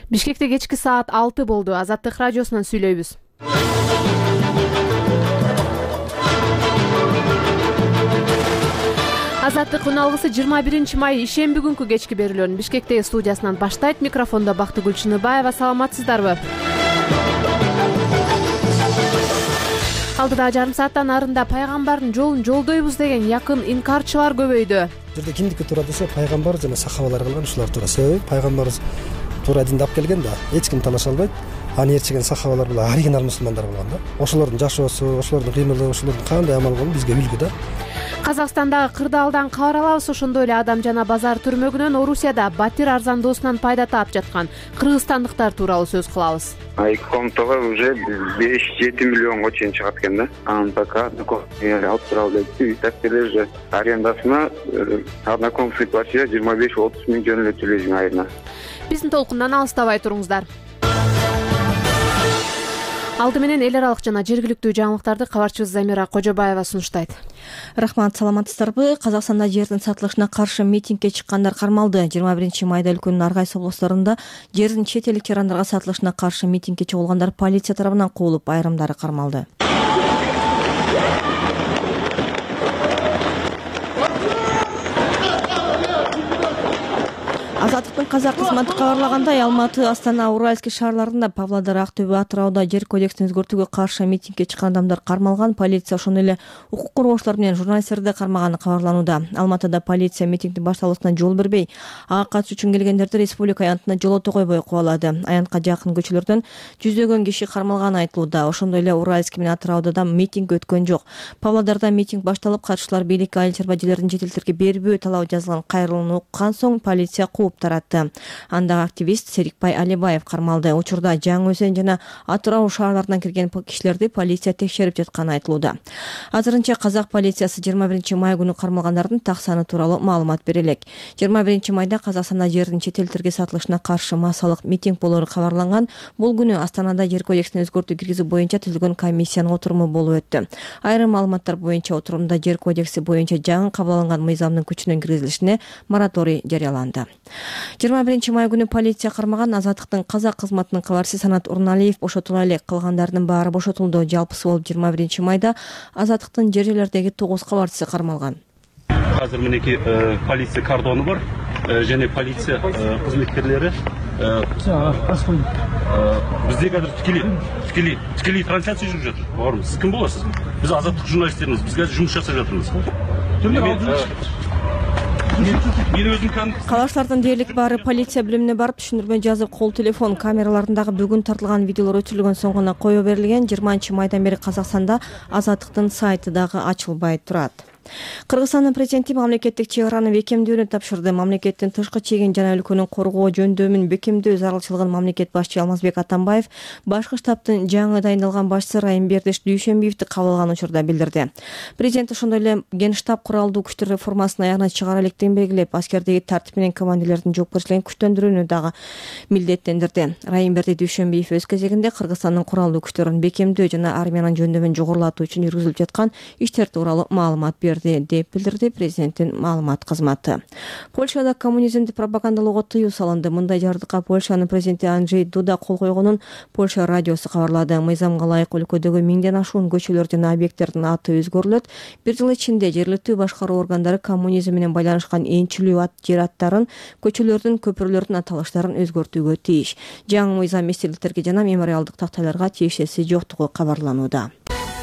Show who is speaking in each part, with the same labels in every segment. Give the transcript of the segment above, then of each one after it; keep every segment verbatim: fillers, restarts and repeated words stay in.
Speaker 1: Бишкекте кечки саат алты болду. Азаттык радиосунан сүйлөйбүз. Азаттык күн алгысы жыйырма биринчи май ишемби күнкү кечки берүүлөрүн Бишкектеги студиясынан баштайт. Микрофондо Бактыгүл Чыныбаева. Саламатсыздарбы? Алдыда жарым сааттан нарында пайгамбардын жолун жолдойбуз деген якын инкарчылар көбөйдү.
Speaker 2: Жерде кимдики туура десе, пайгамбар жана сахабалар кылган ушулар туура. Себеби пайгамбарыбыз туура динди алып келген да, эч ким талаша албайт. Аны ээрчиген сахабалар була оригинал мусулмандар болгон да. Ошолордун жашоосу, ошолордун кыймылы, ошолордун кандай амал кылуу бизге үлгү да.
Speaker 1: Казакстандагы кырдаалдан кабар алабыз. Ошондой эле Адам жана базар түрмөгүнөн Орусияда батир арзандоосунан пайда таап жаткан кыргызстандыктар тууралуу сөз кылабыз.
Speaker 3: Айкомтого уже беш жети миллионго чейин чыгат экен да. Анан пока алып туралы деп так деле же арендасына однокомнатный квартира жыйырма беш отуз миң жөн эле төлөйсүң айына.
Speaker 1: Биздин толкундан алыстабай туруңуздар. Алды менен эл аралык жана жергиликтүү жаңылыктарды кабарчыбыз Замира Кожобаева сунуштайт.
Speaker 4: Рахмат, саламатсыздарбы? Казакстанда жердин сатылышына каршы митингге чыккандар кармалды. жыйырма биринчи майда өлкөнүн ар кайсы облустарында жердин чет элдик жарандарга сатылышына каршы митингге чыгылгандар полиция тарабынан куулуп, айрымдары кармалды. Азаттыктын казак кызматы кабарлагандай, Алматы, Астана, Уральский шаарларында, Павлодар, Актөбө, Атырауда жер кодексин өзгөртүүгө каршы митингге чыккан адамдар кармалган. Полиция ошондой эле укук коргоочулар менен журналисттерди кармаганы кабарланууда. Алматыда полиция митингдин башталуусуна жол бербей, ага катышуу үчүн келгендерди республика аянтына жолото койбой кубалады. Аянтка жакын көчөлөрдөн жүздөгөн киши кармалганы айтылууда. Ошондой эле Уральский менен Атырауда да митинг өткөн жок. Павлодарда митинг башталып, катышуулар бийликке айыл чарба жерлерин чет элдерге бербөө талабы жазылган кайрылууну уккан соң полиция кууп таратты. Андагы активист Серикбай Алибаев кармалды. Учурда Жаңы Өзен жана Атырау шаарларынан кирген кишилерди полиция текшерип жатканы айтылууда. Азырынча казак полициясы жыйырма биринчи май күнү кармалгандардын так саны тууралуу маалымат бере элек. жыйырма биринчи майда Казакстанда жердин чет элдерге сатылышына каршы массалык митинг болору кабарланган. Бул күнү Астанада жер кодексине өзгөртүү киргизүү боюнча түзүлгөн комиссиянын отуруму болуп өттү. Айрым маалыматтар боюнча отурумда жер кодекси боюнча жаңы кабыл алынган мыйзамдын күчүнөн киргизилишине мораторий жарыяланды. жыйырма биринчи май күнү полиция кармаган Азаттыктын казак кызматынын кабарчысы Санат Урналиев бошотула элек, калгандардын баары бошотулду. Жалпысы болуп жыйырма биринчи майда Азаттыктын жер жерлердеги тогуз кабарчысы кармалган.
Speaker 5: Азыр минеки полиция кордону бар және полиция кызметкерлери бизде азыр тикелей тикелей тикелей трансляция жүрүп жатыр. Баарыбыз сиз ким болосуз? Биз Азаттык журналисттерибиз. Биз азыр жумуш жасап жатырбыз.
Speaker 4: Калаштардын дээрлик баары полиция бөлүмүнө барып түшүндүрмө жазып, кол телефон камераларындагы бүгүн тартылган видеолор өчүрүлгөн соң гана кое берилген. жыйырманчы майдан бери Казакстанда Азаттыктын сайты дагы ачылбай турат. Кыргызстандын президенти мамлекеттик чек араны бекемдөөнү тапшырды. Мамлекеттин тышкы чегин жана өлкөнүн коргоо жөндөмүн бекемдөө зарылчылыгын мамлекет башчы Алмазбек Атамбаев башкы штабтын жаңы дайындалган башчысы Райымбердиш Дүйшөнбиевди кабыл алган учурда билдирди. Президент ошондой эле Генштаб куралдуу күчтөр реформасын аягына чыгара электигин белгилеп, аскердеги тартип менен командирлердин жоопкерчилигин күчтөндүрүүнү дагы милдеттендирди. Райымберди Дүйшөнбиев өз кезегинде Кыргызстандын куралдуу күчтөрүн бекемдөө жана армиянын жөндөмүн жогорулатуу үчүн жүргүзүлүп жаткан иштер тууралуу маалымат берди деп билдирди президенттин маалымат кызматы. Польшада коммунизмди пропагандалоого тыюу салынды. Мындай жардыкка Польшанын президенти Анджей Дуда кол койгонун Польша радиосу кабарлады. Мыйзамга ылайык өлкөдөгү миңден ашуун көчөлөр жана объекттердин аты өзгөрүлөт. Бир жыл ичинде жергиликтүү башкаруу органдары коммунизм менен байланышкан энчилүү ат жер аттарын, көчөлөрдүн, көпүрлөрдүн аталыштарын өзгөртүүгө тийиш. Жаңы мыйзам эстеликтерге жана мемориалдык тактайларга тиешеси жоктугу кабарланууда.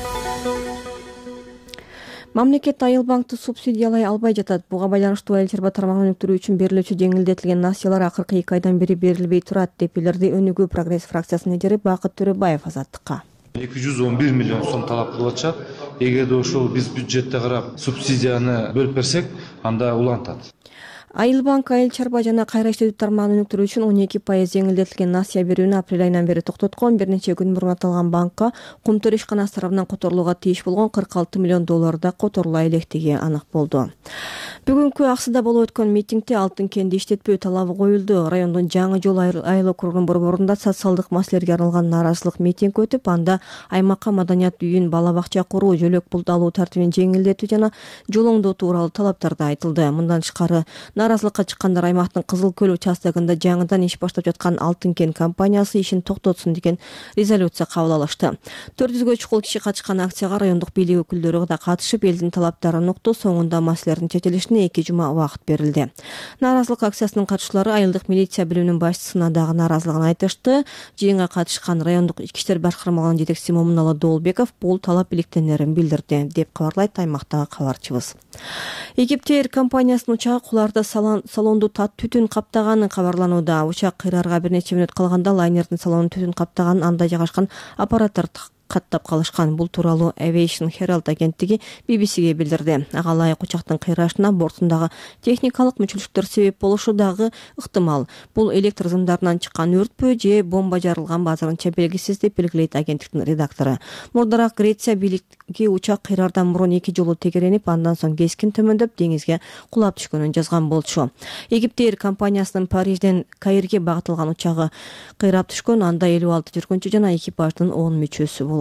Speaker 4: Мамлекет Айыл банкты субсидиялай албай жатат. Буга байланыштуу айыл чарба тармагын өнүктүрүү үчүн берилүүчү жеңилдетилген насыялар акыркы эки айдан бери берилбей турат деп билдирди Өнүгүү прогресс фракциясынын лидери Бакыт Төрөбаев Азаттыкка.
Speaker 6: эки жүз он бир миллион сом талап кылып атышат. Эгерде ошол биз бюджетте карап субсидияны бөлүп берсек, анда улантат.
Speaker 4: Айыл банк айыл чарба жана кайра иштетүү тармагын өнүктүрүү үчүн он эки пайыз жеңилдетилген насыя берүүнү апрель айынан бери токтоткон. Бир нече күн мурун аталган банкка Кумтөр ишканасы тарабынан которулууга тийиш болгон кырк алты миллион доллар да которула электиги анык болду. Бүгүнкү Аксыда болуп өткөн митингде алтын кенди иштетпөө талабы коюлду. Райондун Жаңы жол айыл округунун борборунда социалдык маселелерге арналган нааразычылык митинг өтүп, анда аймакка маданият үйүн, бала бакча куруу, жөлөк пул алуу тартибин жеңилдетүү жана жол оңдоо тууралуу талаптар да айтылды. Мындан тышкары Нааразылыкка чыккандар аймактын Кызыл Көл участогунда жаңыдан иш баштап жаткан Алтын кен компаниясы ишин токтотсун деген резолюция кабыл алышты. төрт жүзгө чукул киши катышкан акцияга райондук бийлик өкүлдөрү да катышып, элдин талаптарын укту. Соңунда маселелердин чечилишине эки жума убакыт берилди. Нааразылык акциясынын катышчылары айылдык милиция бөлүмүнүн башчысына дагы нааразылыгын айтышты. Жыйынга катышкан райондук ички иштер башкармалыгынын жетекчиси Момуналы Доолбеков бул талап иликтенерин билдирди, деп кабарлайт аймактагы кабарчыбыз. Египте Air компаниясынын учагы куларда салонду тат түтүн каптаганы кабарланууда. Учак кыйрарга бир нече мүнөт калганда лайнердин салонун түтүн каптаганын, анда жайгашкан аппараттар каттап калышкан. Бул тууралуу Aviation Herald агенттиги би би сиге билдирди. Ага ылайык учактын кыйрашына бортундагы техникалык мүчүлүктөр себеп болушу дагы ыктымал. Бул электр зымдарынан чыккан өртпү же бомба жарылганбы азырынча белгисиз, деп белгилейт агенттиктин редактору. Мурдараак Греция бийлиги учак кыйрардан мурун эки жолу тегеренип, андан соң кескин төмөндөп деңизге кулап түшкөнүн жазган болчу. Египте Air компаниясынын Парижден Каирге багытылган учагы кыйрап түшкөн. Анда элүү алты жүргүнчү жана экипаждын он мүчөсү болгон.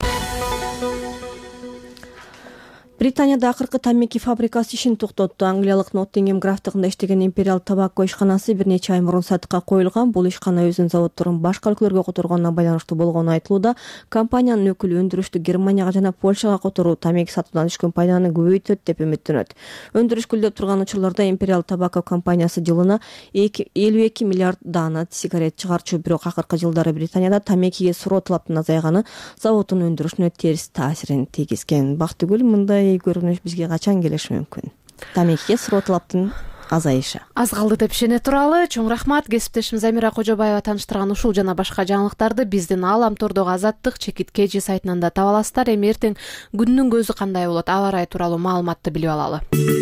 Speaker 4: Британияда акыркы тамеки фабрикасы ишин токтотту. Англиялык Ноттингем графтыгында иштеген Imperial Tobacco ишканасы бир нече ай мурун сатыкка коюлган. Бул ишкана өзүнүн заводдорун башка өлкөлөргө которгонуна байланыштуу болгону айтылууда. Компаниянын өкүлү өндүрүштү Германияга жана Польшага которуу тамеки сатуудан түшкөн пайданы көбөйтөт деп үмүттөнөт. Өндүрүш гүлдөп турган учурларда Imperial Tobacco компаниясы жылына элүү эки миллиард дана сигарет чыгарчу. Бирок акыркы жылдары Британияда тамекиге суроо талаптын азайганы заводдун өндүрүшүнө терс таасирин тийгизген. Бактыгүл, мындай көрүнүш бизге качан келиши мүмкүн? Тамекиге суроо талаптын азайышы.
Speaker 1: Аз калды деп ишене туралы. Чоң рахмат. Кесиптешим Замира Кожобаева тааныштырган ушул жана башка жаңылыктарды биздин Аалам тордогу Азаттык чекит кежи сайтынан да таба аласыздар. Эми эртең күндүн көзү кандай болот, аба ырайы тууралуу маалыматты билип алалы.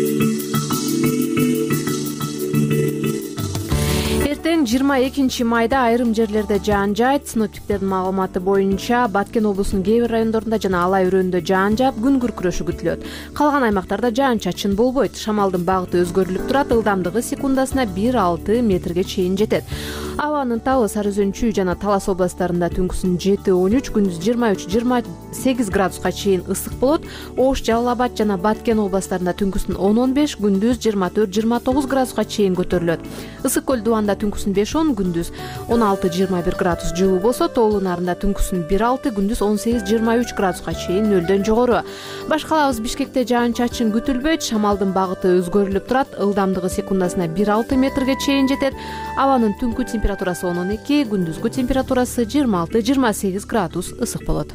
Speaker 1: Эртең жыйырма экинчи майда айрым жерлерде жаан жаайт. Синоптиктердин маалыматы боюнча Баткен облусунун кээ бир райондорунда жана Алай өрөөнүндө жаан жаап, күн күркүрөшү күтүлөт. Калган аймактарда жаан-чачын болбойт. Шамалдын багыты өзгөрүлүп турат. Ылдамдыгы секундасына бир алты метрге чейин жетет. Абанын табы Сары Өзөн жана Талас областарында түнкүсүн жети он үч, күндүз жыйырма үч жыйырма сегиз градуска чейин ысык болот. Ош, Жалал Абад жана Баткен областарында түнкүсүн он он беш, күндүз жыйырма төрт жыйырма тогуз градуска чейин көтөрүлөт. Ысык көл дубанда түнкүсүн беш он, күндүз он алты жыйырма бир градус жылуу болсо, Тоолуу Нарында түнкүсүн бир алты, күндүз он сегиз жыйырма үч градуска чейин нөлдөн жогору. Башкалабыз Бишкекте жаан-чачын күтүлбөйт. Шамалдын багыты өзгөрүлүп турат. Ылдамдыгы секундасына бир алты метрге чейин жетет. Абанын түнкү температурасы он он эки, күндүзгү температурасы жыйырма алты жыйырма сегиз градус ысык болот.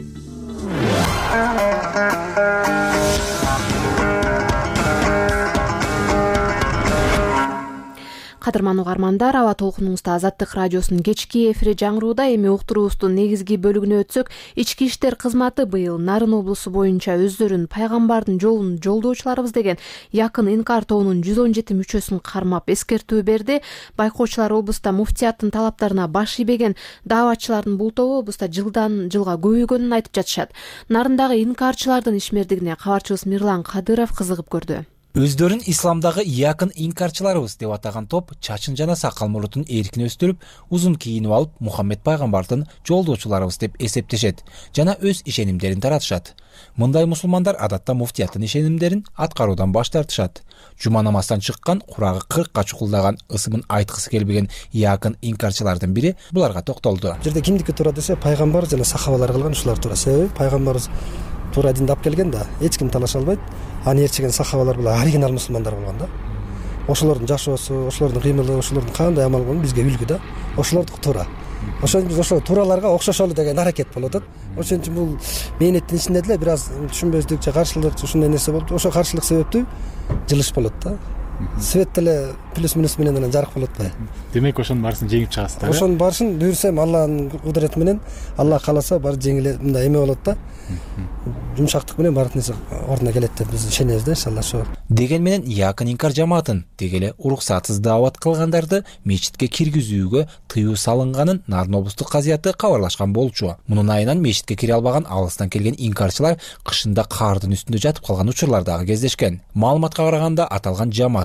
Speaker 1: Кадырман угармандар, аба толкунуңузда Азаттык радиосунун кечки эфири жаңырууда. Эми уктуруубуздун негизги бөлүгүнө өтсөк, ички иштер кызматы быйыл Нарын облусу боюнча өздөрүн пайгамбардын жолун жолдоочуларыбыз деген Якын Инкар тобунун жүз он жети мүчөсүн кармап эскертүү берди. Байкоочулар облуста муфтияттын талаптарына баш ийбеген дааватчылардын бул тобу облуста жылдан жылга көбөйгөнүн айтып жатышат. Нарындагы инкарчылардын ишмердигине кабарчыбыз Мирлан Кадыров кызыгып көрдү.
Speaker 7: Өздөрүн исламдагы якын инкарчыларыбыз деп атаган топ чачын жана сакал мурутун эркин өстүрүп, узун кийинип алып, Мухаммед пайгамбардын жолдоочуларыбыз деп эсептешет жана өз ишенимдерин таратышат. Мындай мусулмандар адатта муфтияттын ишенимдерин аткаруудан баш тартышат. Жума намаздан чыккан, курагы кыркка чукулдаган, ысымын айткысы келбеген якын инкарчылардын бири буларга токтолду.
Speaker 2: Бул жерде кимдики туура десе, пайгамбар жана сахабалар кылган ушулар туура. Себеби пайгамбарыбыз туура динди алып келген да, эч ким талаша албайт. Аны ээрчиген сахабалар булар оригинал мусулмандар болгон да. Ошолордун жашоосу, ошолордун кыймылы, ошолордун кандай амал болгону бизге үлгү да. Ошолордуку туура. Ошон биз ошо туураларга окшошолу деген аракет болуп атат. Ошон үчүн бул мээнеттин ичинде деле бир аз түшүнбөздүк же каршылык ушундай нерсе болуп, ошо каршылык себептүү жылыш болот да. Свет деле плюс минус менен эле жарык болот да.
Speaker 8: Демек ошонун баарысын жеңип чыгасыздар.
Speaker 2: Ошонун баарысын буйрсам Алланын кудурети менен, Алла кааласа баары жеңиле мындай эме болот да. Жумшактык менен баардык нерсе ордуна келет деп биз ишенебиз да, иншалла ошо.
Speaker 7: Деген менен Якын Инкар жамаатын дегеле уруксатсыз даават кылгандарды мечитке киргизүүгө тыюу салынганын Нарын облустук казыяты кабарлашкан болчу. Мунун айынан мечитке кире албаган алыстан келген инкарчылар кышында каардын үстүндө жатып калган учурлар дагы кездешкен. Маалыматка караганда аталган жамаат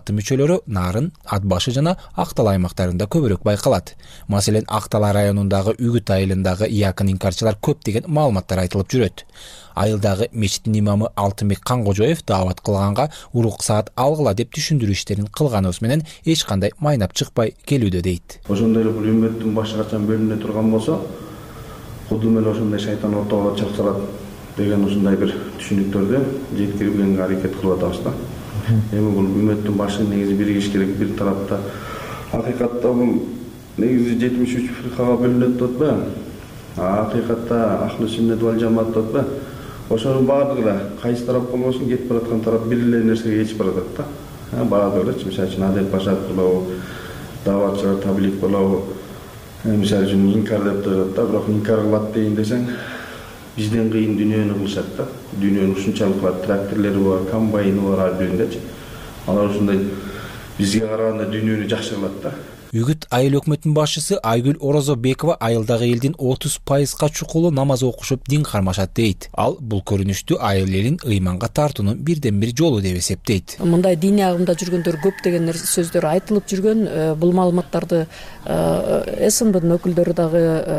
Speaker 7: кызматы мүчөлөрү Нарын, Ат башы жана Актал аймактарында көбүрөөк байкалат. Маселен, Актал районундагы Үгүт айылындагы якын инкарчылар көп деген маалыматтар айтылып жүрөт. Айылдагы мечиттин имамы Алтынбек Кангожоев даават кылганга уруксаат алгыла деп түшүндүрүү иштерин кылганыбыз менен эч кандай майнап чыкпай келүүдө дейт.
Speaker 9: Ошондой эле бул үммөттүн башы качан бөлүнө турган болсо, кудум эле ошондой шайтан ортого чыгып салат деген ушундай бир түшүнүктөрдү жеткирүүгө аракет кылып атабыз да. Эми бул үммөттүн башы негизи биригиш керек, бир тарапта акыйкатта бул негизи жетимиш үч фиркага бөлүнөт деп атпайбы? Акыйкатта ахли сүннет вал жамаат деп атпайбы? Ошонун баардыгы да кайсы тарап болбосун кетип бараткан тарап бир эле нерсеге ээрчип баратат да. Баардыгы эле, мисалы үчүн адеп башат болобу, даватчылар таблик болобу, мисалы үчүн инкар деп турат да, бирок инкар кылат дейин десең, бизден кыйын дүйнөнү кылышат да. Дүйнөнүн ушунчалык бар, тракторлори бар, комбайны бар ар бириндечи. Алар ушундай бизге караганда дүйнөнү жакшы кылат да.
Speaker 7: Үгүт айыл өкмөтүнүн башчысы Айгүл Орозобекова айылдагы элдин отуз пайызга чукулу намаз окушуп дин кармашат дейт. Ал бул көрүнүштү айыл элин ыйманга тартуунун бирден бир жолу деп эсептейт.
Speaker 10: Мындай диний агымда жүргөндөр көп деген сөздөр айтылып жүргөн. Бул маалыматтарды СНБдын өкүлдөрү дагы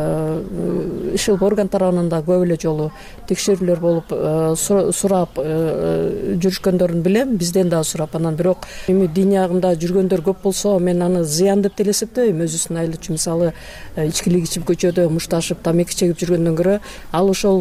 Speaker 10: ишил орган тарабынан да көп эле жолу текшерүүлөр болуп сурап жүрүшкөндөрүн билем, бизден дагы сурап. Анан бирок эми диний агымда жүргөндөр көп болсо, мен аны зыян деп эсептейм. Өзүнүн айыл үчүн мисалы ичкилик ичип көчөдө мушташып тамеки чегип жүргөндөн көрө, ал ошол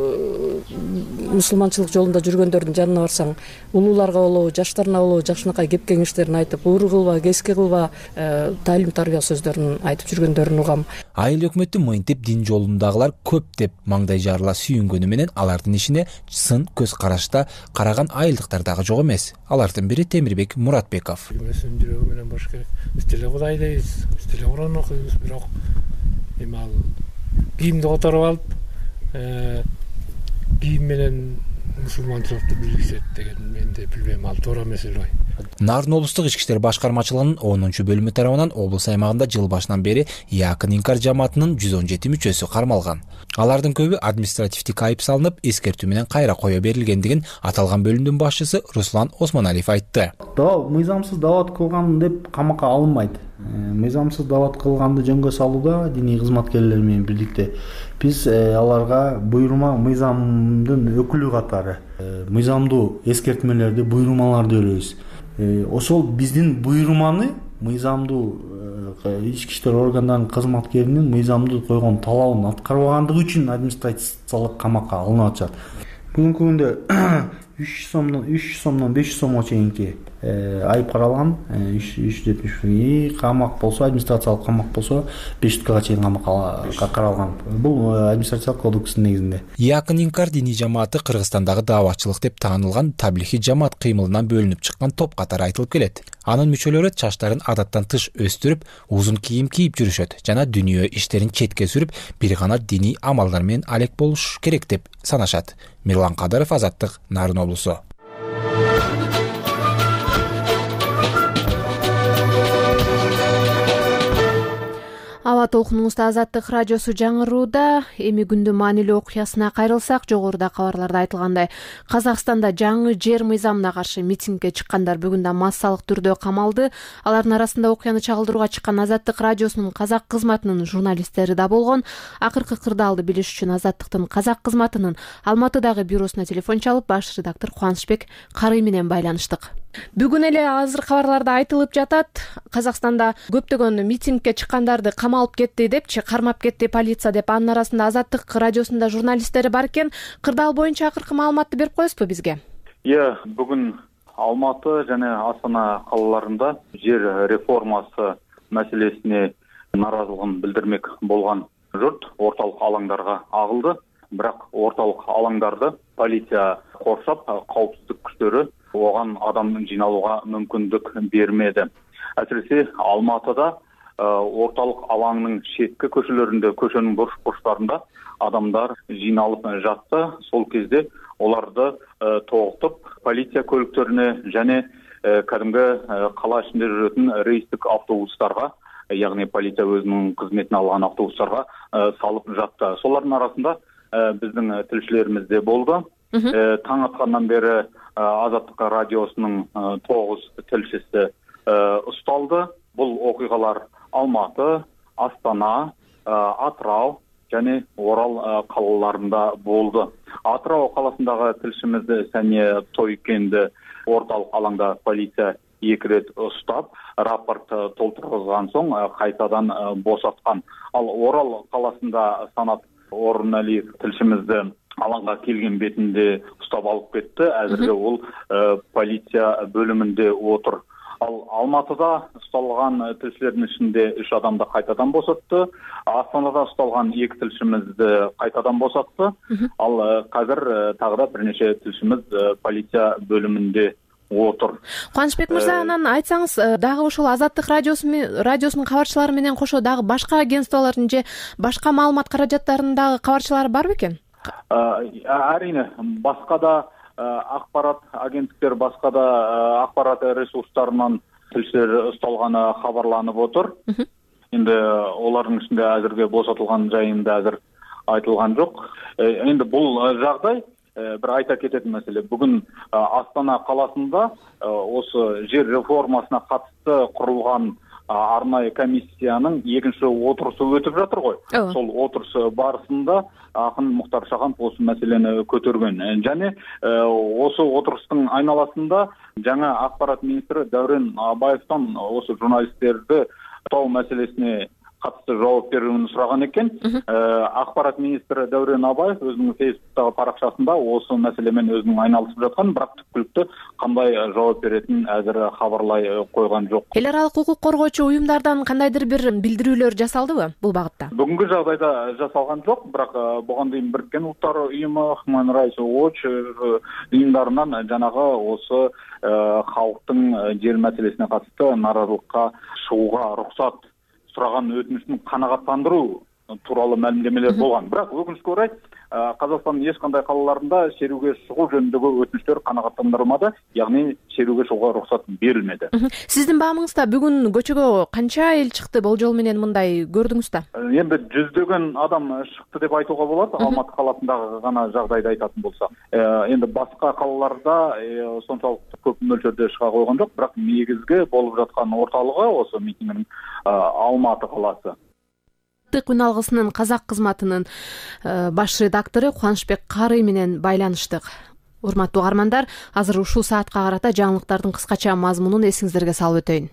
Speaker 10: мусулманчылык жолунда жүргөндөрдүн жанына барсаң, улууларга болобу, жаштарына болобу жакшынакай кеп кеңештерин айтып, уур кылба, кески кылба, талим тарбия сөздөрүн айтып жүргөндөрүн угам.
Speaker 7: Айыл өкмөтү мынтип дин жолундагылар көп деп маңдай жарыла сүйүнгөнү менен алардын ишине сын көз карашта караган айылдыктар дагы жок эмес. Алардын бири Темирбек Муратбеков.
Speaker 8: Жүрөгү менен баш керек. Биз деле Кудай дейбиз, биз деле Куран окуйбуз, бирок эми ал кийимди которуп алып, кийим менен мусулманчылыкты билгизет деген менде билбейм, ал туура эмес эле ой.
Speaker 7: Нарын облустук ички иштер башкармачылыгынын онунчу бөлүмү тарабынан облус аймагында жыл башынан бери якын инкар жамаатынын жүз он жети мүчөсү кармалган. Алардын көбү административдик айып салынып, эскертүү менен кайра кое берилгендигин аталган бөлүмдүн башчысы Руслан Осмоналиев айтты.
Speaker 11: Мыйзамсыз даават кылган деп камакка алынбайт. Мыйзамсыз даават кылганды жөнгө салууда диний кызматкерлер менен бирдикте биз аларга буйрума мыйзамдын өкүлү катары мыйзамдуу эскертмелерди, буйрумаларды беребиз. Ошол биздин буйруманы мыйзамдуу ички иштер органдарынын кызматкеринин мыйзамдуу койгон талабын аткарбагандыгы үчүн административдик камакка алынып атышат. Бүгүнкү күндө үч сомдон үч сомдон беш сомго чейинки айып каралган. үч жүз жетимиш камак болсо, администрациялык камак болсо беш суткага чейин камакка каралган. Бул администрациялык кодекстин негизинде.
Speaker 7: Якын инкар диний жамааты Кыргызстандагы дааватчылык деп таанылган таблихи жамаат кыймылынан бөлүнүп чыккан топ катары айтылып келет. Анын мүчөлөрү чачтарын адаттан тыш өстүрүп, узун кийим кийип жүрүшөт жана дүнүйө иштерин четке сүрүп, бир гана диний амалдар менен алек болуш керек деп санашат. Мирлан Кадыров, Азаттык, Нарын облусу.
Speaker 1: Аба толкунуңузда Азаттык радиосу жаңырууда. Эми күндүн маанилүү окуясына кайрылсак, жогоруда кабарларда айтылгандай, Казакстанда жаңы жер мыйзамына каршы митингге чыккандар бүгүн да массалык түрдө камалды. Алардын арасында окуяны чагылдырууга чыккан Азаттык радиосунун казак кызматынын журналисттери да болгон. Акыркы кырдаалды билиш үчүн Азаттыктын казак кызматынын Алматыдагы бюросуна телефон чалып, баш редактор Кубанычбек Карый менен байланыштык. Бүгүн эле азыр кабарларда айтылып жатат, Казакстанда көптөгөн митингге чыккандарды камалып кетти депчи, кармап кетти полиция деп. Анын арасында Азаттык радиосунда журналисттери бар экен. Кырдаал боюнча акыркы маалыматты берип коесузбу бизге?
Speaker 12: Иә, бүгүн Алматы жана Астана калаларында жер реформасы маселесине наразылыгын билдирмек болгон журт орталык алаңдарга агылды. Бирок орталык алаңдарды полиция коршап, коопсуздук күчтөрү оған адам жиналуға мүмкіндік бермеді. Әсіресе Алматыда орталық алаңның шеткі көшелерінде, көшенің бұрыш-бұрыштарында адамдар жиналып жатты. Сол кезде оларды тоғытып, полиция көліктеріне және кәдімгі қала ішінде жүретін рейстік автобустарға, яғни полиция өзінің қызметін алған автобустарға салып жатты. Солардың арасында біздің тілшілеріміз де болды. таң аткандан бери Азаттык радиосунун тогуз тилчиси ұсталды. Бұл окуйгалар Алматы, Астана, Атырау және Орал қалаларында болды. Атырау қаласындағы тілшімізді Сәния Тойкенді орталық алаңда полиция екі рет ұстап, рапорт толтырылған соң қайтадан босатқан. Ал Орал қаласында Санат Орыналиев тілшімізді алаңға келген бетінде ұстап алып кетті. Әзірге ол полиция бөлімінде отыр. Ал Алматыда ұсталған тілшілердің ішінде үш адамды қайтадан босатты. Астанада ұсталған екі тілшімізді қайтадан босатты. Ал қазір тағы да бірнеше тілшіміз полиция бөлімінде отыр.
Speaker 1: Кубанычбек мырза, анан айтсаңыз, дагы ошол Азаттык радиосунун кабарчылары менен кошо дагы башка агентстволордун же башка маалымат каражаттарынын дагы кабарчылары барбы экен?
Speaker 12: Әрине, басқа да ақпарат агенттіктер, басқа да ақпарат ресурстарынан тілшілер ұсталғаны хабарланып отыр. Енді олардың ішінде әзірге босатылған жайында әзір айтылған жоқ. Енді бұл жағдай бір айта кететін мәселе. Бүгін Астана қаласында осы жер реформасына қатысты құрылған арнайы комиссияның екінші отырысы өтіп жатыр ғой. Сол отырысы барысында ақын Мұхтар Шаханов осы мәселені көтерген. Және осы отырыстың айналасында жаңа ақпарат министрі Дәурен Абаевтан осы журналистерді ұстау мәселесіне қатысты жауап беруін сұраған екен. Ақпарат министрі Дәурен Абаев өзінің Фейсбуктағы парақшасында осы мәселемен өзінің айналысып жатқан, бірақ түпкілікті қандай жауап беретінін әзір хабарлай қойған жоқ.
Speaker 1: Эл аралык укук коргоочу уюмдардан кандайдыр бир билдирүүлөр жасалдыбы бул багытта?
Speaker 12: Бүгүнкү жагдайда жасалган жок, бирок буга дейин Бириккен Улуттар уюму, Human Rights Watch уюмдарынан жанагы осы халктын жер маселесине катысты наразылыкка чыгууга уруксат сұраған өтінішін қанағаттандыру туралы мәлімдемелер болған. Бірақ өкінішке орай Қазақстанның ешқандай қалаларында шеруге шығу жөніндегі өтініштер қанағаттандырылмады, яғни шеруге шығуға рұқсат берілмеді.
Speaker 1: Сіздің бағымыңызда бүгін көчөгө қанша ел шықты болжол менен мындай көрдіңіз та?
Speaker 12: Енді жүздеген адам шықты деп айтуға болады, Алматы қаласындағы ғана жағдайды айтатын болса. Енді басқа қалаларда соншалықты көп мөлшерде шыға қойған жоқ, бірақ негізгі болып жатқан орталығы осы митингінің Алматы қаласы.
Speaker 1: Күн алгысынын казак кызматынын баш редактору Кубанычбек Карый менен байланыштык. Урматтуу угармандар, азыр ушул саатка карата жаңылыктардын кыскача мазмунун эсиңиздерге салып өтөйүн.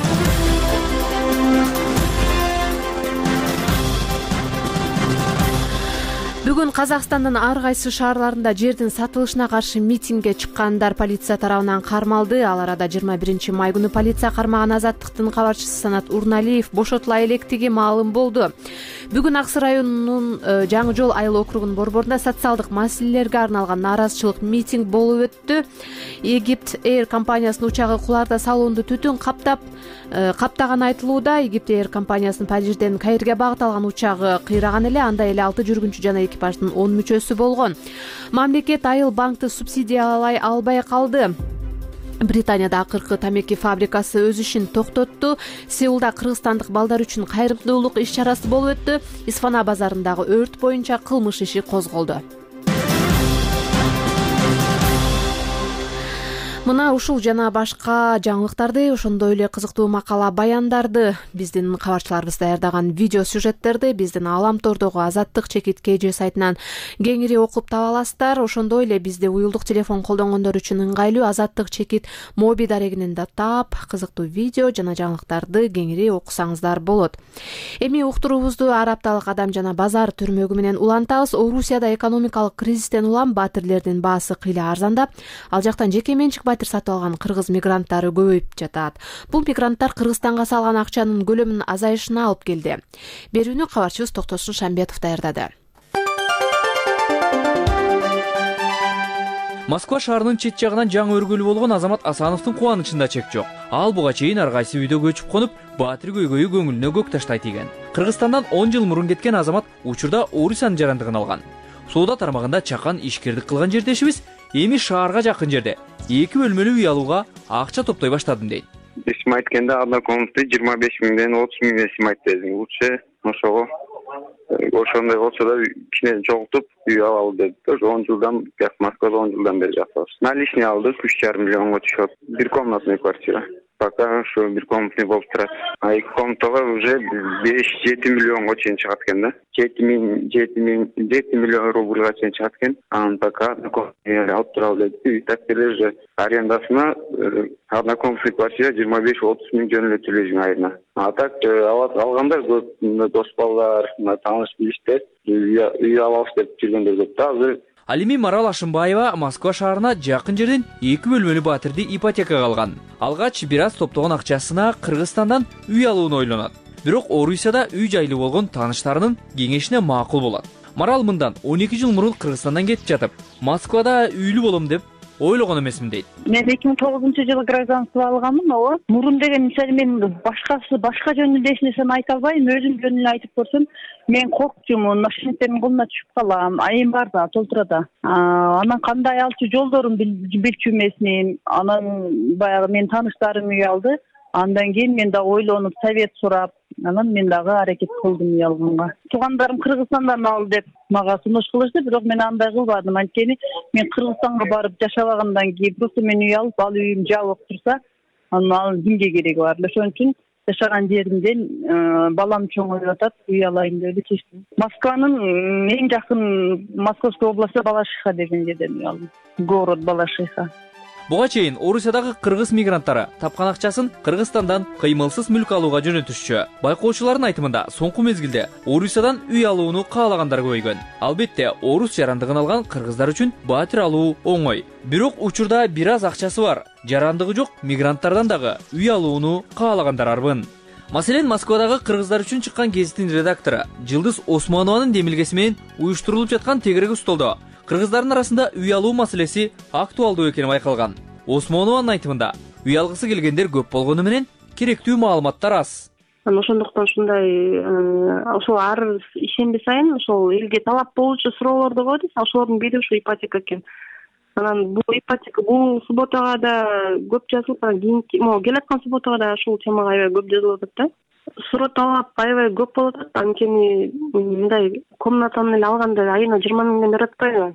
Speaker 1: Бүгүн Казакстандын ар кайсы шаарларында жердин сатылышына каршы митингге чыккандар полиция тарабынан кармалды. Ал арада жыйырма биринчи май күнү полиция кармаган Азаттыктын кабарчысы Санат Урналиев бошотула электиги маалым болду. Бүгүн Аксы районунун Жаңы Жол айыл округунун борборунда социалдык маселелерге арналган нааразычылык митинг болуп өттү. Египт Air компаниясынын учагы куларда салонду түтүн каптап каптаган айтылууда. Египт Air компаниясынын Парижден Каирге багыт алган учагы кыйраган эле, анда эле алты жүргүнчү жана экипаждын он мүчөсү болгон. Мамлекет айыл банкты субсидиялай албай калды. Британияда акыркы тамеки фабрикасы өз ишин токтотту. Сеулда кыргызстандык балдар үчүн кайрымдуулук иш чарасы болуп өттү. Исфана базарындагы өрт боюнча кылмыш иши козголду. Мына ушул жана башка жаңылыктарды, ошондой эле кызыктуу макала баяндарды, биздин кабарчыларыбыз даярдаган видео сюжеттерди биздин Аламтордогу Азаттык чекит кей же сайтынан кеңири окуп таба аласыздар. Ошондой эле бизде уюлдук телефон колдонгондор үчүн ыңгайлуу Азаттык чекит моби дарегинен да таап, кызыктуу видео жана жаңылыктарды кеңири окусаңыздар болот. Эми уктуруубузду ар апталык Адам жана базар түрмөгү менен улантабыз. Орусияда экономикалык кризистен улам батирлердин баасы кыйла арзандап, ал жактан жеке менчик батир сатып алган кыргыз мигранттары көбөйүп жатат. Бул мигранттар Кыргызстанга салган акчанын көлөмүнүн азайышына алып келди. Берүүнү кабарчыбыз Токтосун Шамбетов даярдады.
Speaker 13: Москва шаарынын чет жагынан жаңы өргөлүү болгон Азамат Асановдун кубанычында чек жок. Ал буга чейин ар кайсы үйдө көчүп конуп, батир көйгөйү көңүлүнө көк таштай тийген. Кыргызстандан он жыл мурун кеткен Азамат учурда Орусиянын жарандыгын алган. Соода тармагында чакан ишкердик кылган жердешибиз эми шаарга жакын жерде эки бөлмөлүү үй алууга акча топтой баштадым дейт.
Speaker 3: Симайт эткенде одна комната жыйырма беш миңден отуз миңге симайт дедим. Лучше ошого ошондой болсо да кичине чогултуп үй алалы дедик. Ошо он жылдан Москвада он жылдан бери жашабыз. Наличный алдык үч жарым миллионго түшөт. Бир комнатный квартира. Пока ошо бир комнатный болуп турат. А эки комнатага уже беш жети миллионго чейин чыгат экен да. жети миң жети миң жети миллион рубльга чейин чыгат экен. Анан пока алып туралы деди. Үй такелер же арендасына однокомнатный квартира жыйырма беш отуз миң жөнөтүлөт айына. А так алгандар көп, дос балдар, тааныш билиштер үй алабыз деп жүргөндөр көп да. Азыр
Speaker 13: Ал эми Марал Ашымбаева Москва шаарына жакын жерден эки бөлмөлүү батирди ипотекага алган. Алгач бир аз топтогон акчасына Кыргызстандан үй алууну ойлонот. Бирок Орусияда үй жайлуу болгон тааныштарынын кеңешине макул болот. Марал мындан он эки жыл мурун Кыргызстандан кетип жатып, Москвада үйлүү болом деп ойлогон эмесмин дейт.
Speaker 14: Мен эки миң тогузунчу жылы гражданство алганмын, ооба. Мурун деген мисалы мен башкасы башка жөнүндө эч нерсени айта албайм, өзүм жөнүндө айтып көрсөм, мен коркчумун, мошенниктердин колуна түшүп калам, айым бар да, толтура да. Анан кандай алчу жолдорун билчү эмесмин. Анан баягы мен тааныштарым үй алды. Андан кийин мен да ойлонуп, совет сурап, анан мен дагы аракет кылдым үй алганга. Туугандарым Кыргызстандан ал деп мага сунуш кылышты, бирок мен андай кылбадым. Анткени мен Кыргызстанга барып жашабагандан кийин просто мен үй алып, ал үйүм жабык турса, анан ал кимге кереги бар. Ошон үчүн жашаган жеримден балам чоңоюп атат, үй алайын деп чечтим. Москванын эң жакын Московская областы Балашиха деген жерден үй алдым. Город Балашиха.
Speaker 13: Буга чейин Орусиядагы кыргыз мигранттары тапкан акчасын Кыргызстандан кыймылсыз мүлк алууга жөнөтүшчү. Байкоочулардын айтымында соңку мезгилде Орусиядан үй алууну каалагандар көбөйгөн. Албетте, орус жарандыгын алган кыргыздар үчүн батир алуу оңой. Бирок учурда бир аз акчасы бар, жарандыгы жок мигранттардан дагы үй алууну каалагандар арбын. Маселен, Москвадагы кыргыздар үчүн чыккан гезиттин редактору Жылдыз Осмонованын демилгеси менен уюштурулуп жаткан тегерек столдо кыргыздардын арасында үй алуу маселеси актуалдуу экени байкалган. Осмонованын айтымында, үй алгысы келгендер көп болгону менен керектүү маалыматтар аз.
Speaker 14: Ошондуктан ушундай ошол ар ишемби сайын ошол элге талап болуучу суроолорду коет, ошолордун бири ушу ипотека экен. Анан бул ипотека бул субботага да көп жазылып, анан кийинки могу келаткан субботага да ушул темага аябай көп жазылып атат да. Суроо талап аябай көп болуп атат. Анткени мындай комнатаны эле алганда айына жыйырма миңден берип атпайбы?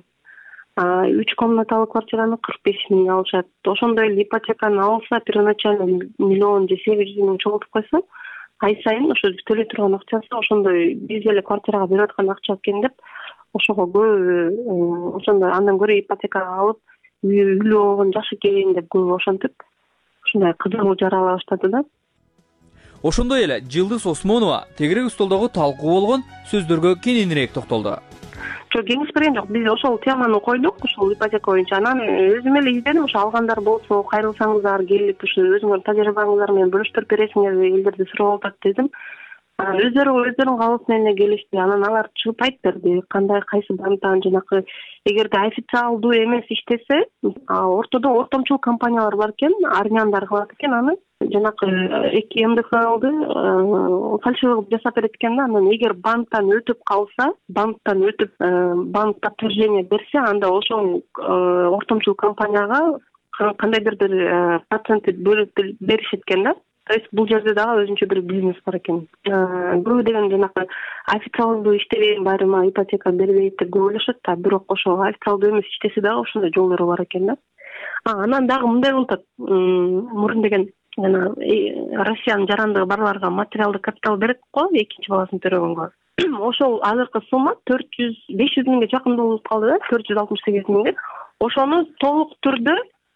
Speaker 14: Үч комнаталуу квартираны кырк беш миң алышат. Ошондой эле ипотеканы алса, первоначально миллион же сегиз жүз миң чогултуп койсо, ай сайын ошо төлөй турган акчасы ошондой биз эле квартирага берип аткан акча экен деп, ошого көбү ошондой андан көрө ипотека алып, үйлүү болгон жакшы экен деп көбү ошентип, ушундай кызыгуу жарала баштады да.
Speaker 13: Ошондой эле Жылдыз Осмонова тегерек столдогу талкуу болгон сөздөргө кененирээк токтолду.
Speaker 14: Жок, кеңеш берген жок. Биз ошол теманы койдук, ошол ипотека боюнча. Анан өзүм эле издедим, ошо алгандар болсо, кайрылсаңыздар, келип ушу өзүңөр тажрыйбаңыздар менен бөлүштүрүп бересиңер, элдерди сурап атат дедим. Анан өздөрү өздөрүнүн калыбы менен келишти. Анан алар чыгып айтып берди, кандай кайсы банктан жанакы эгерде официалдуу эмес иштесе, ортодо ортомчул компаниялар бар экен, армяндар кылат экен аны. Жанакы эки эм дэ эф алды фальшивый жасап берет экен да. Анан эгер банктан өтүп калса, банктан өтүп банк подтверждение берсе, анда ошол ортомчул компанияга кандайдыр бир процент бөлүп беришет экен да. То есть бул жерде дагы өзүнчө бир бизнес бар экен. Көбү деген жанакы официалдуу иштебеген байрама ипотека бербейт деп көп ойлошот да, бирок ошол официалдуу эмес иштесе дагы ошондой жолдору бар экен да. Анан дагы мындай болуп атат. Мурун деген жана Россиянын жарандыгы барларга материалдык капитал берет го, экинчи баласын төрөгөнгө. Ошол азыркы сумма төрт жүз беш жүз миңге жакын болуп калды да, төрт жүз алтымыш сегиз миңге. Ошону толук түрдө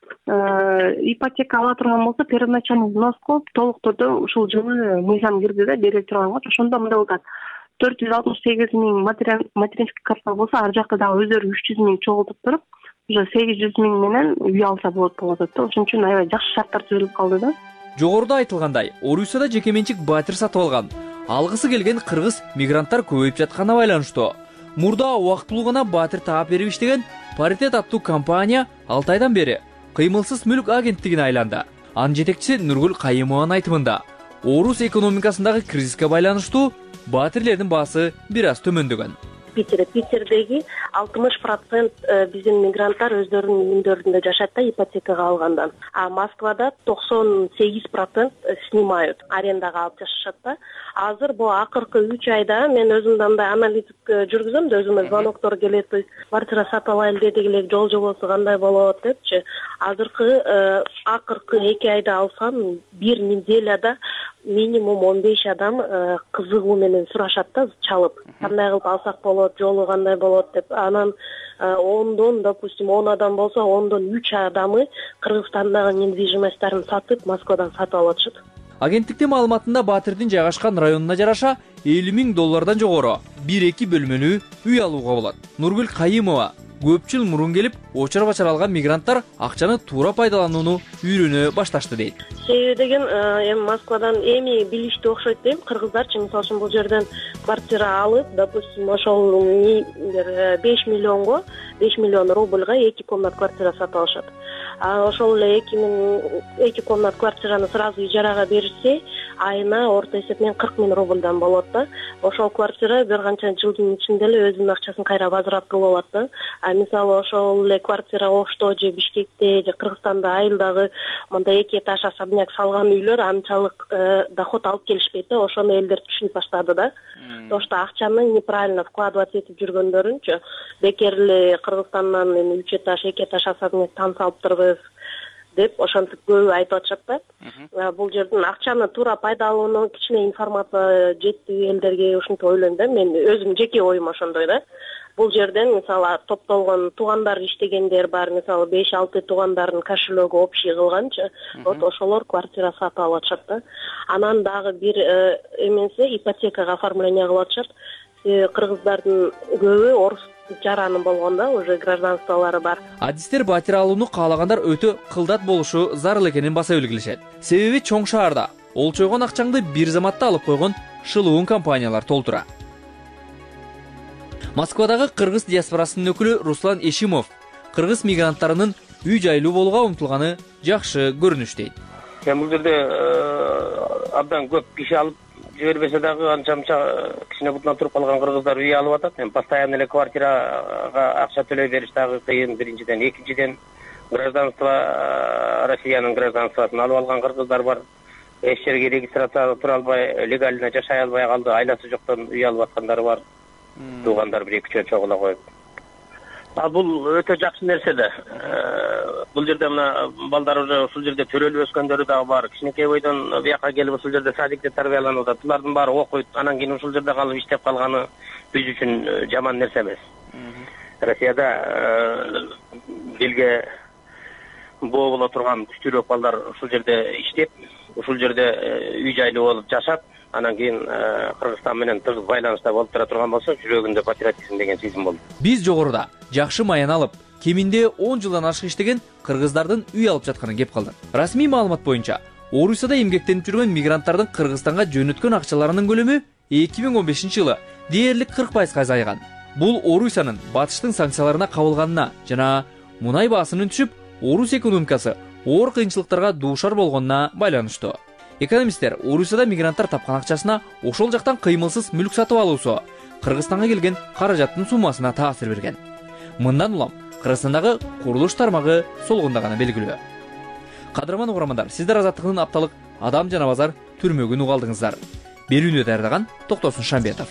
Speaker 14: ипотека ала турган болсо, первоначальный взноско толук түрдө ушул жылы мыйзам кирди да, бере турганга. Ошондо мындай болуп атат. төрт жүз алтымыш сегиз миң материнский капитал болсо, ар жакта дагы өздөрү үч жүз миң чогултуп туруп, уже сегиз жүз миң менен үй алса болот болуп атат да. Ошон үчүн аябай жакшы шарттар түзүлүп калды да.
Speaker 13: Жогоруда айтылгандай, Орусияда жеке менчик батир сатып алган, алгысы келген кыргыз мигранттар көбөйүп жатканына байланыштуу. Мурда убактылуу гана батир таап берип иштеген Паритет аттуу компания алты айдан бери кыймылсыз мүлк агенттигине айланды. Анын жетекчиси Нургүл Кайымованын айтымында, орус экономикасындагы кризиске байланыштуу батирлердин баасы бир аз төмөндөгөн.
Speaker 14: Питер Питердеги алтымыш процент биздин мигранттар өздөрүнүн үйүндөрүндө жашайт да, ипотекага алгандан. А Москвада токсон сегиз процент снимают, арендага алып жашашат да. Азыр бул акыркы үч айда мен өзүмдө мындай аналитик жүргүзөм да, өзүмө звоноктор келет, квартира сатып алайлы дедик эле, жол жобосу кандай болот депчи. Азыркы акыркы эки айда алсам, бир неделяда минимум он беш адам кызыгуу менен сурашат да, чалып. Кандай кылып алсак болот, жолу кандай болот деп. Анан ондон, допустим, он адам болсо, ондон үч адамы Кыргызстандагы недвижимостьтарын сатып, Москвадан сатып алып атышат.
Speaker 13: Агенттиктин маалыматында Батирдин жайгашкан районуна жараша элүү миң доллардан жогору бир эки бөлмөлүү үй алууга болот. Нургүл Кайымова көп жыл мурун келип, очар бачар алган мигранттар акчаны туура пайдаланууну үйрөнө башташты дейт.
Speaker 14: Себеби деген эми Москвадан эми билиштүү окшойт дейм, кыргыздарчы мисалы үчүн бул жерден квартира алып, допустим, ошол беш миллионго, беш миллион рубльга эки комнат квартира сатып алышат. А ошол эле эки миң эки комнат квартираны сразу ижарага берсе, айына орто эсеп кырк миң рубльдан болот да. Ошол квартира бир канча жылдын ичинде эле өзүнүн акчасын кайра возврат кылып алат да. А мисалы ошол эле квартира Ошто же Бишкекте же Кыргызстанда айылдагы мындай эки этаж особняк салган үйлөр анчалык доход алып келишпейт да. Ошону элдер түшүнүп баштады да. То, что акчаны неправильно вкладывать этип жүргөндөрүнчү, бекер эле Кыргызстандан эми үч этаж, эки этаж особняк тан салып турбуз деп ошентип көбү айтып атышат да. Бул жерден акчаны туура пайдаланууну кичине информация жетпей элдерге ушинтип ойлойм да. Мен өзүм жеке оюм ошондой да. Бул жерден мисалы топтолгон туугандар иштегендер бар, мисалы беш алты туугандардын кошелегу общий кылганчы, вот ошолор квартира сатып алып атышат да. Анан дагы бир эмеси ипотекага оформление кылып атышат. Кыргыздардын көбү орус жараны болгон да, уже гражданстволору бар.
Speaker 13: Адистер Батир алууну каалагандар өтө кылдат болушу зарыл экенин баса белгилешет. Себеби чоң шаарда олчойгон акчаңды бир заматта алып койгон шылуун компаниялар толтура. Москвадагы кыргыз диаспорасынын өкүлү Руслан Эшимов кыргыз мигранттарынын үй жайлуу болууга умтулганы жакшы көрүнүш дейт.
Speaker 15: Бул жерде абдан көп киши алып жибербесе дагы анча-мынча кичине бутуна туруп калган кыргыздар үй алып атат. Эми постоянно эле квартирага акча төлөй бериш дагы кыйын, биринчиден. Экинчиден, гражданство, Россиянын гражданствосын алып алган кыргыздар бар. Эч жерге регистрация тура албай, легально жашай албай калды, айласы жоктон үй алып аткандар бар. Туугандар бир эки чогула коюп. А бул өтө жакшы нерсе да. Бул жерде мына балдар уже ушул жерде төрөлүп өскөндөрү дагы бар. Кичинекей бойдон бияка келип ушул жерде садикте тарбияланып атат. Булардын баары окуйт, анан кийин ушул жерде калып иштеп калганы биз үчүн жаман нерсе эмес. Россияда билге боо боло турган күчтүүрөөк балдар ушул жерде иштеп, ушул жерде үй жайлуу болуп жашап, анан кийин Кыргызстан менен тыгыз байланышта болуп тура турган болсо, жүрөгүндө патриотизм деген сезим болду.
Speaker 13: Биз жогоруда жакшы маян алып, кеминде он жылдан ашык иштеген кыргыздардын үй алып жатканын кеп калдык. Расмий маалымат боюнча, Орусияда эмгектенип жүргөн мигранттардын Кыргызстанга жөнөткөн акчаларынын көлөмү эки миң он бешинчи жылы дээрлик кырк пайызга азайган. Бул Орусиянын батыштын санкцияларына кабылганына жана мунай баасынын түшүп, Орус экономикасы оор кыйынчылыктарга дуушар болгонуна байланыштуу. Экономисттер Орусияда мигранттар тапкан акчасына ошол жактан кыймылсыз мүлк сатып алуусу Кыргызстанга келген каражаттын суммасына таасир берген. Мындан улам Кыргызстандагы курулуш тармагы солгундаганы белгилүү. Кадырман угармандар, сиздер Азаттыктын апталык Адам жана базар түрмөгүн угалдыңыздар. Берүүнү даярдаган Токтосун Шамбетов.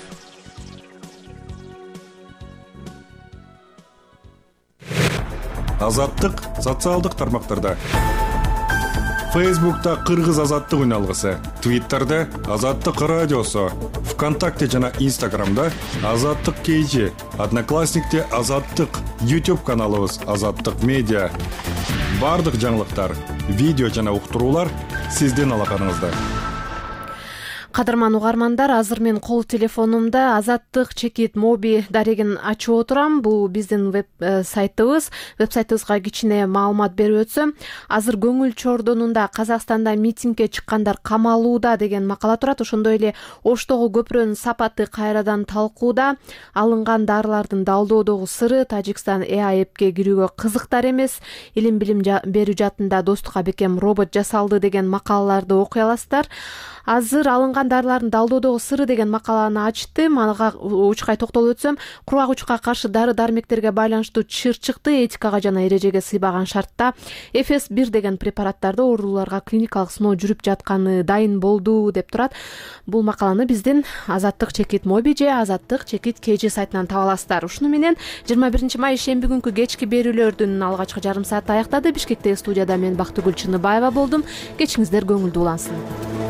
Speaker 16: Азаттык социалдык тармактарда. Фейсбукта Кыргыз азаттык үналгысы, Твиттерде Азаттык радиосу, ВКонтакте жана Инстаграмда Азаттык кейжи, Одноклассникте Азаттык, YouTube каналыбыз Азаттык медиа. Бардык жаңылыктар, видео жана уктуруулар сиздин алаканыңызда.
Speaker 1: Кадырман угармандар, азыр мен кол телефонумда Азаттык чекит моби дарегин ачып отурам. Бул биздин веб сайтыбыз. Веб сайтыбызга кичине маалымат берип өтсөм, азыр көңүл чордонунда Казакстанда митингге чыккандар камалууда деген макала турат. Ошондой эле Оштогу көпүрөнүн сапаты кайрадан талкууда. Алынган дарылардын далдоодогу сыры Тажикстан э а эпке кирүүгө кызыктар эмес. Илим билим берүү жаатында достукка бекем робот жасалды деген макалаларды окуй аласыздар. Азыр алынган дарылардын далдоодогу сыры деген макаланы ачтым. Ага учкай токтолуп өтсөм, кургак учка каршы дары дармектерге байланыштуу чыр чыкты. Этикага жана эрежеге сыйбаган шартта эф эс бир деген препараттарды оорулууларга клиникалык сыноо жүрүп жатканы дайын болду деп турат. Бул макаланы биздин Азаттык чекит моби же Азаттык чекит kg сайтынан таба аласыздар. Ушуну менен жыйырма биринчи май шемби күнкү кечки берүүлөрдүн алгачкы жарым сааты аяктады. Бишкектеги студияда мен Бактыгүл Чыныбаева болдум. Кечиңиздер көңүлдүү улансын.